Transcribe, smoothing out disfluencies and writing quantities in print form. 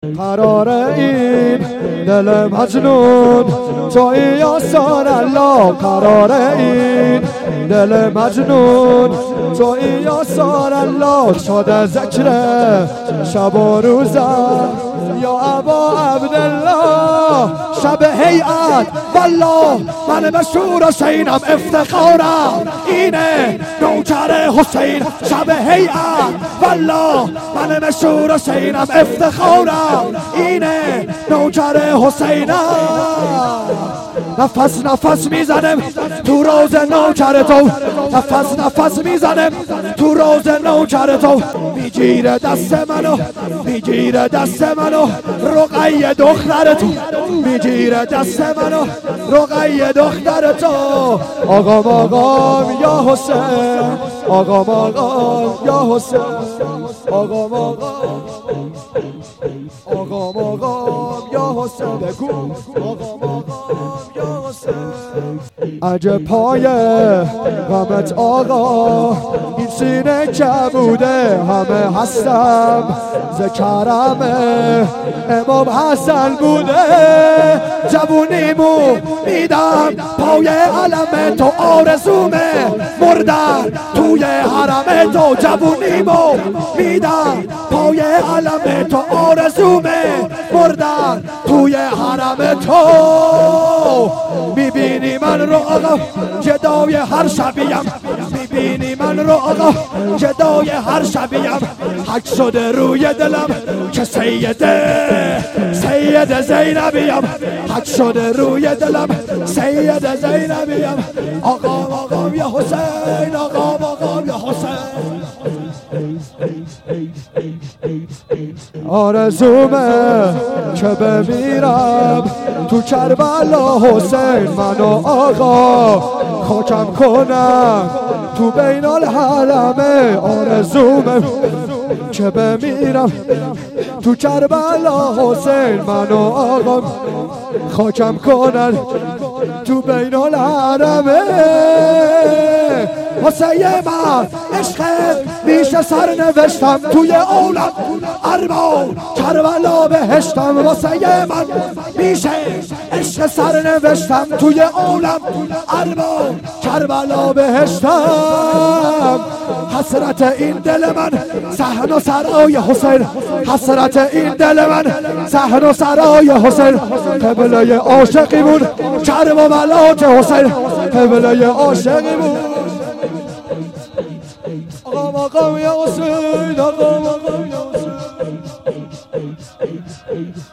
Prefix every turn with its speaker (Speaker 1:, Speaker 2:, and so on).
Speaker 1: قرار این دل مجنون تویی یا سار الله، قرار این دل مجنون تویی یا سار الله. شده ذکر شب و روزم یا ابا عبدالله، شب هیئت والله من مشهور حسینم، افتخارم اینه نوکر حسین. شب هیئت والله من مشهور حسینم، افتخارم اینه نوکر حسینم. نفس نفس میزنم تو روز نوکر تو، نفس نفس میزنم تو روز نوکر تو. میگیره دست منو، میگیره دست منو رقیه دختر تو، میگیره دست منو رقیه دختر تو. آقام آقام یا حسین، آقام آقام یا حسین، آقام آقام، آقام آقام یا حسین، بگو آقام آقام یا حسین. عجب پای غمت آقا این سینه کبوده، همه هستم ذکرم امام حسن بوده. جوونیمو میدم پای علم تو، آرزومه مردن توی حرم تو. جوونیمو میدم پای علم تو، آرزومه مردن توی حرم تو. میبینی من رو آقا جدای هر شبیم، میبینی من رو آقا جدای هر شبیم. حک شده روی دلم که سید زینبیم، حک شده روی دلم سید زینبیم. آقام آقام یا حسین، آقام آقام یا حسین. آرزومه که بمیرم تو کربلا حسین، منو آقا خاکم کنم تو بین الحرمه. آرزومه که بمیرم تو کربلا حسین، منو آقا خاکم کنن تو بین الحرمه. حسین من عشقت میشه سر نوشتم توی عالم ارباب کربلا بهشتم. حسین من میشه عشق سر نوشتم توی عالم ارباب کربلا بهشتم. حسرت این دل من صحن و سرای حسین، حسرت این دل من صحن و سرای حسین. قبله عاشقی بود کرب و بلات حسین، قبله عاشقی بود. آقام آقام یا حسین، آقام آقام یا حسین.